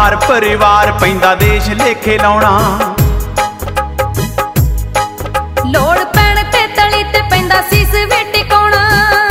बार परिवार पैंदा देश लेखे लाउणा। लोड़ पैण ते तली ते पैंदा सीस वे टिकाउणा।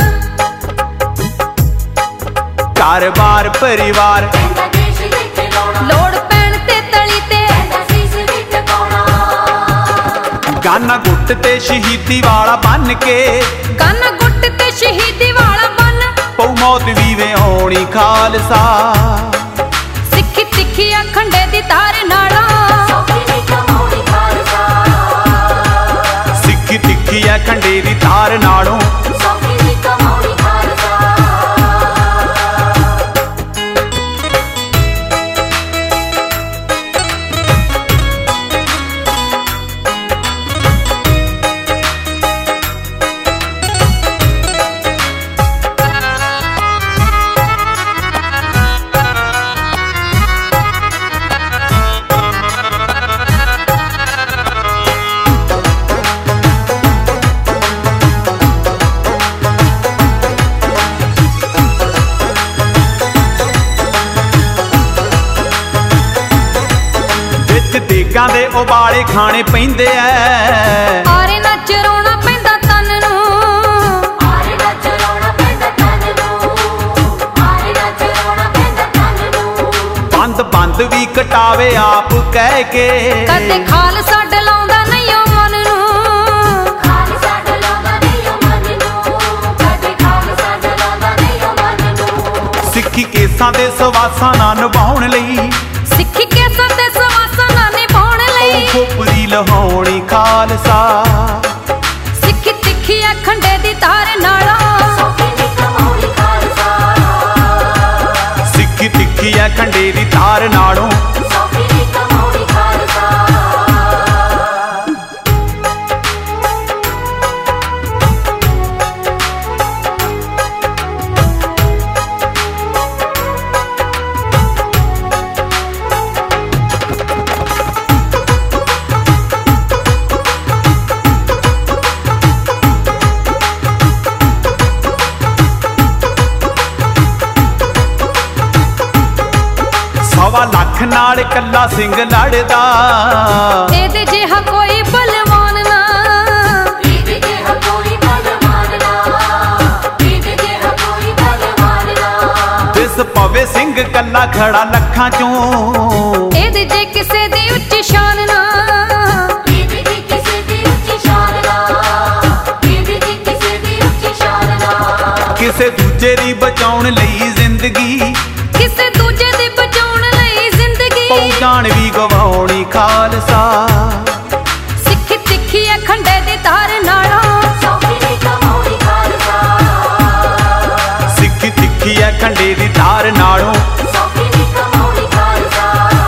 घर बार परिवार पैंदा देश लेखे लाउणा। लोड़ पैण ते तली ते पैंदा सीस वे टिकाउणा। गाना गुट ते शहीदी वाला बन के, गाना गुट ते शहीदी वाला बन, पौ मौत भी वे होनी खालसा। सिक्खी तिखी अखंडे दी तार नाला, सौखी नी कमाउणी खालसा। सिक्खी तिखी अखंडे दी तार नालों सौखी नी कमाउणी खालसा। देगां दे उबाले खाने पैंदे ऐ। आरे नच रोना पैंदा तन नूं, आरे नच रोना पैंदा तन नूं। आरे नच रोना पैंदा तन नूं। बंद बंद भी कटावे आप कह के, कदे खालसा डलाउंदा नहीं ओ मन नूं। खालसा डलाउंदा नहीं ओ मन नूं। कदे खालसा डलाउंदा नहीं ओ मन नूं। सिक्खी केसां दे सवासां ना निभाउण लई, सिक्खी केसां ते सवासां ना निभाउण लई, खोपरी लहाउणी खालसा। सिक्खी तिखी अखंडे दी तार नाला, सौखी नी कमाउणी खालसा। सिक्खी तिखी अखंडे दी तार नालों सौखी नी कमाउणी खालसा। सवा लख नाल कल्ला सिंह लड़दा, एदे जिहा कोई बलवान ना। इहदे जिहा कोई बलवान ना। इहदे जिहा कोई बलवान ना। दिस पवे सिंह कल्ला खड़ा लखां चों, एदे जे किसे दी उच्ची शान ना। इहदे जी किसे दी उच्ची शान ना। इहदे जी किसे दी उच्ची शान ना। किसे दूजे दी बचाउण लई जिंदगी, किसे दूजे दी बचाउण लई जिंदगी, पौ जान भी गवाउणी खालसा। सिक्खी तिखी अखंडे दी तार नाला, सौखी नी कमाउणी खालसा। सिक्खी तिखी अखंडे दी तार नालों सौखी नी कमाउणी खालसा।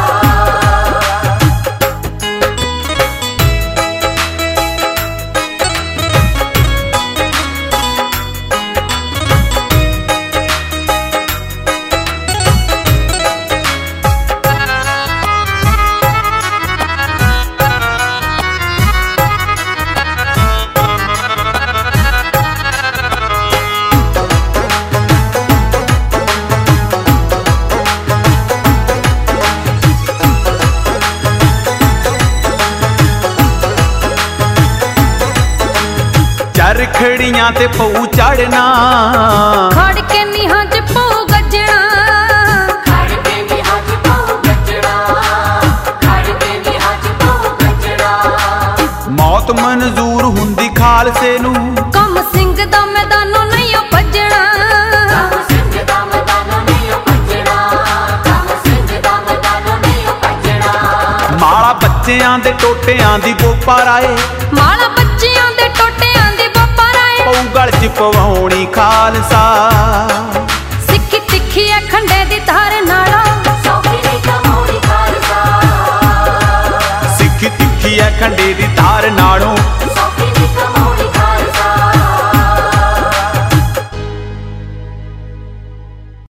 चरखड़ियां ते पऊ चढ़ना, खड़ के नीहां च पऊ गजणा। खड़ के नीहां च पऊ गजणा। खड़ के नीहां च पऊ गजणा। मौत मंजूर हुंदी खालसे नूं, कम सिंह दा मैदानों नहीं ओ भजणा। कम सिंह दा मैदानों नहीं ओ भजणा। कम सिंह दा मैदानों नहीं ओ भजणा। माला बच्चियां दे टोटियां दी बोपा राए,